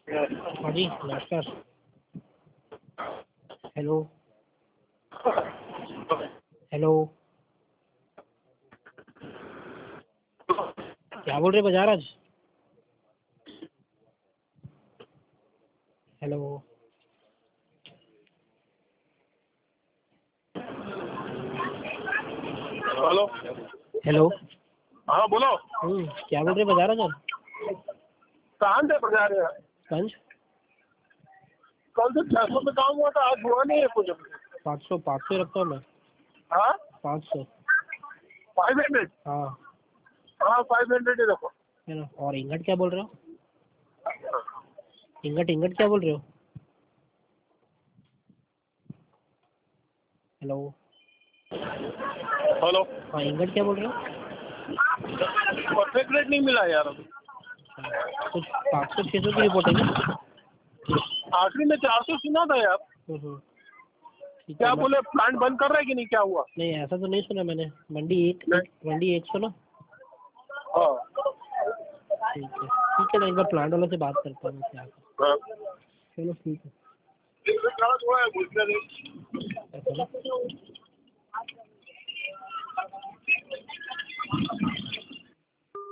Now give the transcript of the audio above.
हाँ जी नमस्कार। Hello hello, क्या बोल रहे बाजार आज? Hello hello. हेलो। हाँ बोलो। क्या बोल रहे बाजार आज? कहाँ से पर जा रहे हैं? पंच कल से 600 पे काम हुआ था, आज हुआ नहीं है कुछ। 500 रखता हूँ मैं। हाँ 500। 500। हाँ हाँ 500 ही रखो। है ना। और इंगट क्या बोल रहे हो? इंगट इंगट क्या बोल रहे हो? हेलो। हेलो। हाँ इंगट क्या बोल रहे हो? परफेक्ट रेट नहीं मिला यार अभी। कुछ 500-600 की रिपोर्ट है क्या? आखिरी में 400 सुना था यार। ठीक क्या है। बोले, प्लांट बंद कर रहा है कि नहीं, क्या हुआ? नहीं ऐसा तो नहीं सुना मैंने। मंडी एक सुना। हाँ ठीक है ना, एक बार प्लांट वालों से बात करता हूँ क्या। हाँ। चलो ठीक है। हुआ है बोलते नहीं। ऐसा ना।